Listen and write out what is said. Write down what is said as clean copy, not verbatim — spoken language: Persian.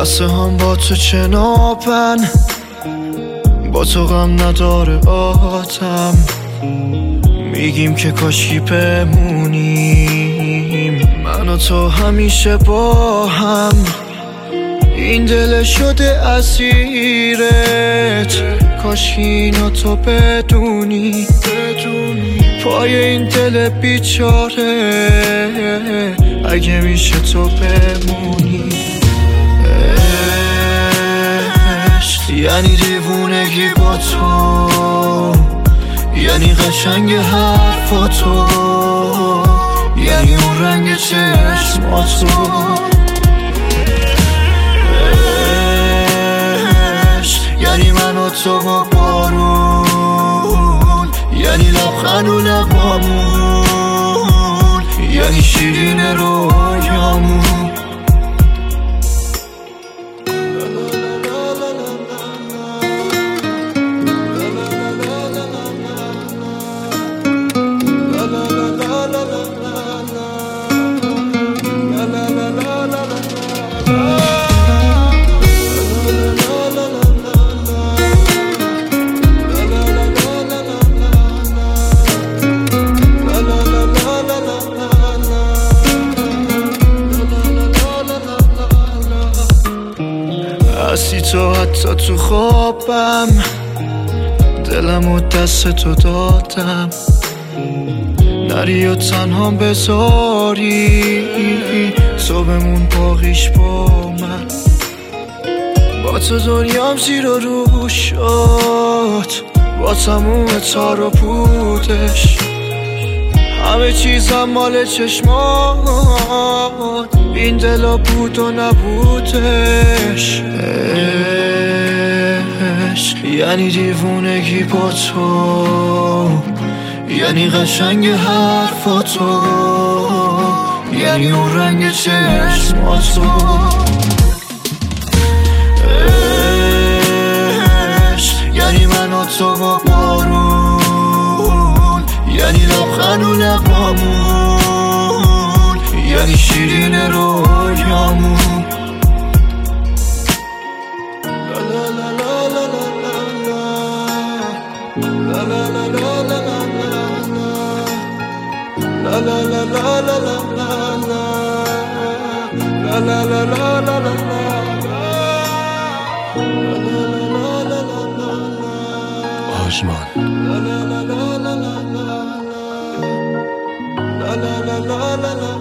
لحظه هم با تو چنابن، با تو غم نداره آدم. میگیم که کاشکی بمونیم من و تو همیشه با هم. این دل شده اسیرت، کاش اینو تو بدونی. پای این دل بیچاره اگه میشه تو بمونی. عشق یعنی دیوونگی با تو، یعنی قشنگ حرفاتو، یعنی اون رنگ چشماتو. یعنی من و تو با بارون، یعنی لبخند و لبامون، یعنی شیرین رویامون. هستی تو حتی تو خوابم، دلم و دست تو دادم. نری و تنها بذاری تو بمون باقیش با من. با تو دنیام زیر و رو شد، با تموم تار و پودش. همه چیزم مال چشمات، این دلا بود و نبودش. عشق یعنی دیوونگی با تو، یعنی قشنگ حرفاتو، یعنی اون رنگ چشماتو. عشق یعنی من و تو با بارون، یعنی لبخند و لبامون، یعنی شیرین رویامون. آژمان.